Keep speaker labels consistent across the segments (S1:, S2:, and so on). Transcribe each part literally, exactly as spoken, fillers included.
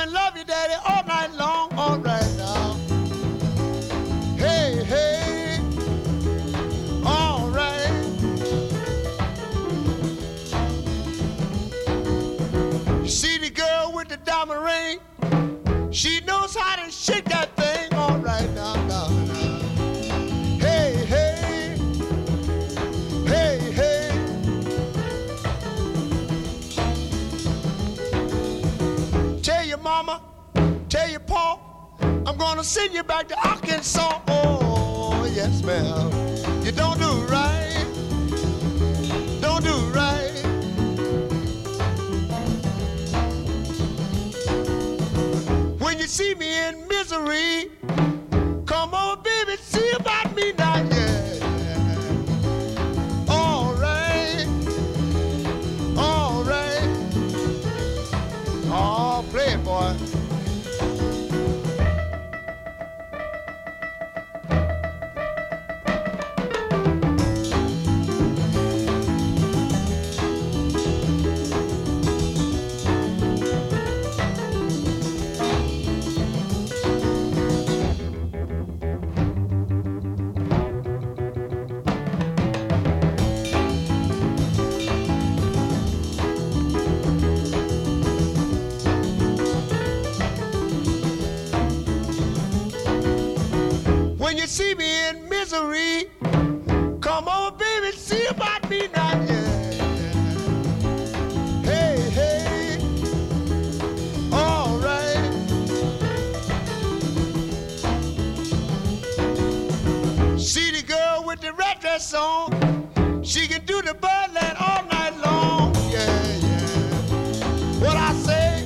S1: and love you, Daddy, all night long. All right now. Hey, hey. All right. You see the girl with the diamond ring? She knows how to shake that thing. All right now, now, now. Hey, hey. Hey, hey. Tell your mama, tell your pa, I'm gonna send you back to Arkansas. Oh, yes, ma'am. You don't do right. Don't do right. When you see me in misery, come on, baby, see about me now, yeah. All right. All right. Oh, play it, boy. When you see me in misery, come on, baby, see about me now, yeah. Hey, hey, all right. See the girl with the red dress on, she can do the Birdland all night long, yeah, yeah. What I say?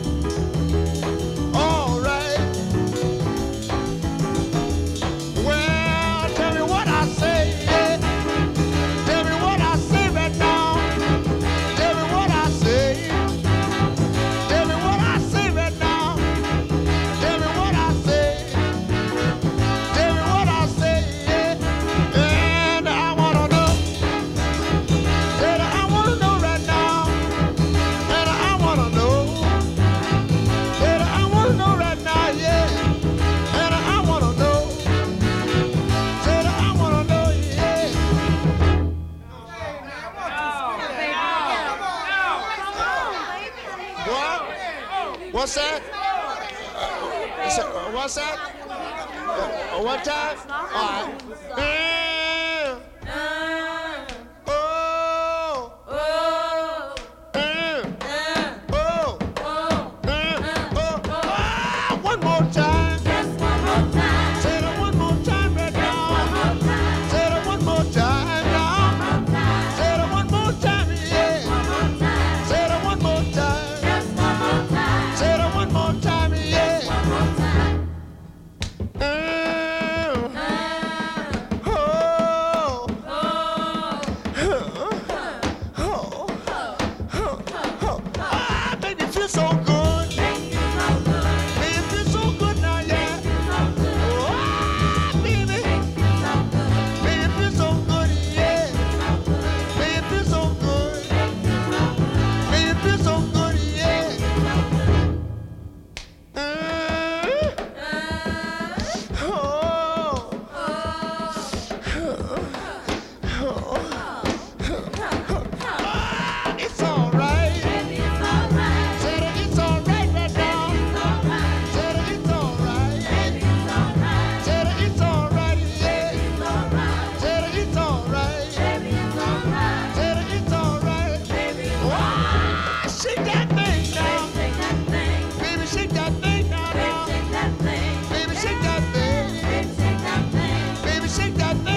S1: All right. Well, tell me what I say, yeah. Tell me what I say right now. Tell me what I say. Tell me what I say right now. Tell me what I say. Tell me what I say, yeah. And I wanna know. Said I wanna know right now. And I wanna know. Said I wanna know right now, yeah. And I wanna know. Said I wanna know, yeah. What? What's that? Uh, is that- uh, What's that? Uh, One time? All right. Uh, oh. Uh, oh. Uh, oh. Ah, one more time. Say that one more time right now. Say that one more time now. Say that one more time, yeah. Say that one more time. Say that one more time, yeah. Uh, oh. Oh. Oh. Ah, make me feel so good. Make me feel so good now, yeah. Ah, baby. Make me feel so good, yeah. Make me feel so good. Make me feel so good, yeah. Uh, oh. Ah, it's all right. Said that it's all right right now. Said that it's all right. Said that it's all right, yeah. Said that it's all right. Said that it's all right. Ah, shake that thing now. Baby, shake that thing now, now. Baby, shake that thing. Baby, shake that thing.